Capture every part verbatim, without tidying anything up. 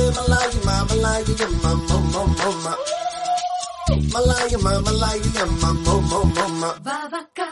Malaya, ma, Malaya, ma, mo, mo, mo, ma. Malaya, ma, Malaya, ma, mo, mo, mo, ma. Vavaka.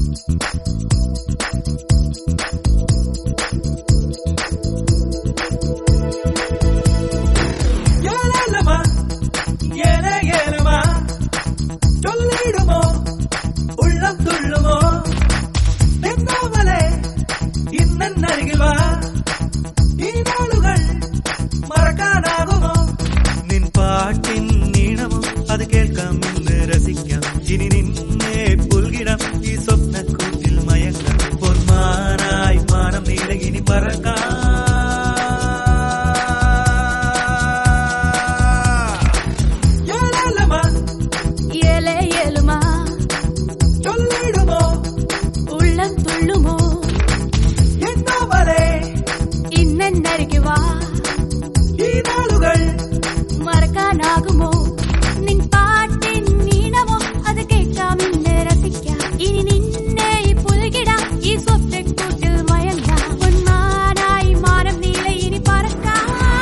Yelalama, yele yelama, ചൊല്ലിടുമോ ഉള്ളം തുള്ളുമോ എന്നവളെ ഇന്നരികിൽ വാ ഈ നാളുകൾ മറക്കാനാകുമോ നിൻ പാട്ടിൻ നീണമോ അത് കേൾക്കാം ഇന്ന് രസിക്കാം ഇനി നിന്നെ പുൽകിടാം ഈ സ്വപ്നക്കൂട്ടിൽ മയങ്ങാം പൊന്മാനായി മാനം നീളെ ഇനി പറക്കാം ഇന്നരികിൽ വാ ഈ നാളുകൾ മറക്കാനാകുമോ നിൻ പാട്ടിൻ നീണമോ അത് കേൾക്കാം ഇന്ന് രസിക്കാം ഇനി നിന്നെ പുൽകിടാം ഈ സ്വപ്നക്കൂട്ടിൽ മയങ്ങാം പൊന്മാനായി മാനം നീളെ ഇനി പറക്കാം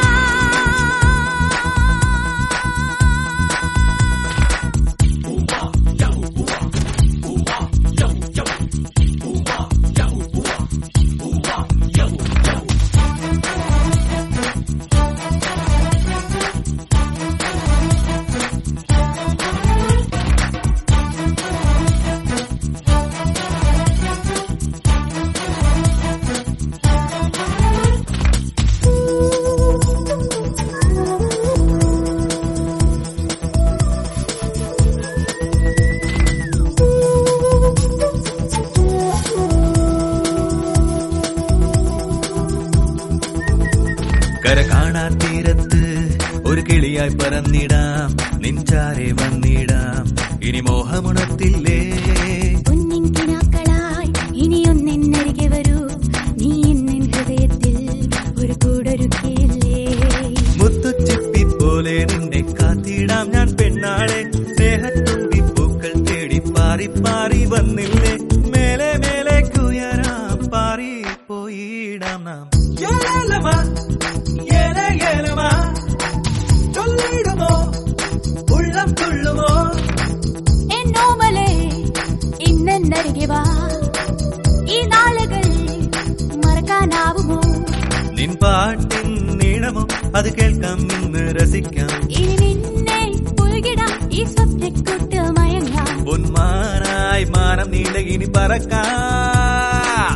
കര കാണാൻ തീരത്ത് ഒരു കിളിയായി പറന്നിടാം നിൻചാരെ വന്നിടാം ഇനി മോഹമുണത്തില്ലേ പൊന്നിൻ കിനാക്കളായി ഇനിയൊന്നെന്നരികെ വരൂ നീ എന്നെ ഹൃദയത്തിൽ ഒരു കൂടൊരുക്കിയില്ലേ മുത്തുച്ചിപ്പി പോലെ നിന്നെ കാത്തിടാം ഞാൻ പെണ്ണാളെ സ്നേഹത്തുമ്പി പൂക്കൾ തേടി പാറി പാറി വന്നില്ലേ മേലെ മേലേക്കുയരാം പാറി പോയിടാം നാം യേലമ യേല യേലമ ചൊല്ലിടുമോ ഉള്ളം തുള്ളുമോ എന്നോമലേ ഇന്നരികിൽ വാ ഈ നാളുകൾ മറക്കാനാവുമോ നിൻ പാട്ടിൻ നീണമോ അത് കേൾക്കാം ഇന്ന് രസിക്കാം ഇനി നിന്നെ പുൽകിടാം ഈ സ്വപ്നക്കൂട്ടിൽ മയങ്ങാം പൊന്മാനായി മാനം നീളെ ഇനി പറക്കാം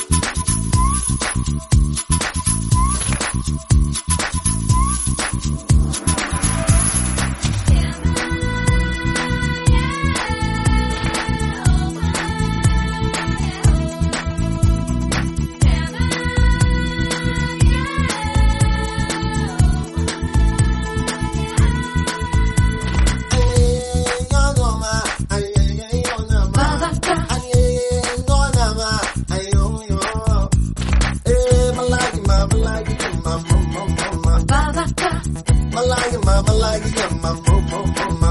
Malaya, ma, Malaya, ma, mo, mo, mo, ma.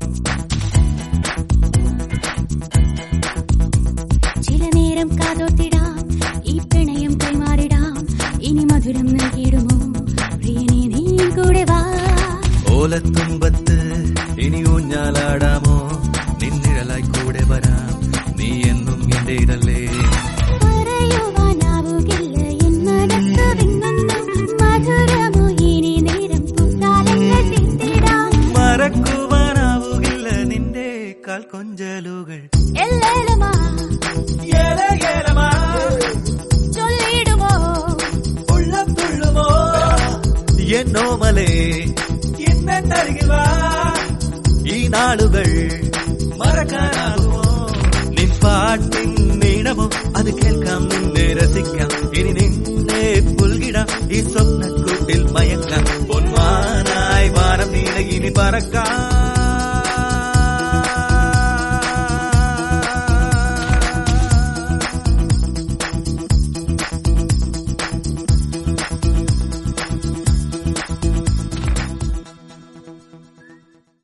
ചില നേരം കാതോത്തിടാം ഈ പ്രണയം കൈമാറിടാം ഇനി മധുരം നൽകിയിടുമോ പ്രിയനെ നീ കൂടെ വാ ഓലത്തുമ്പത്ത് ഇനി ഊഞ്ഞാലാടാമോ നിന്നിഴലായി കൂടെ വരാം നീ എന്നും എന്റെ ഇതല്ലേ പറയുവാനാവുകില്ല എന്നകത്ത് വിങ്ങുന്നു മധുരമോ ഇനി നേരം പൂക്കാലങ്ങൾ തീർത്തിടാം മറക്കുവാനാവുകില്ല നിന്റെ കാൽ കൊഞ്ചലുകൾ എല്ലേലമാ യേല യേലമാ ചൊല്ലിടുമോ ഉള്ളം തുള്ളുമോ എന്നോമലേ ഇന്നരികിൽ വാ ഈ നാളുകൾ മറക്കാനാകുമോ നിൻ പാട്ടിൻ നീണമോ അത് കേൾക്കാം നിന്നെ രസിക്കാം ഇനി നിന്നെ പുൽകിടാം ഈ സ്വപ്നക്കൂട്ടിൽ മയക്കാം പൊന്മാനായി വാരം നീള ഇനി പറക്കാം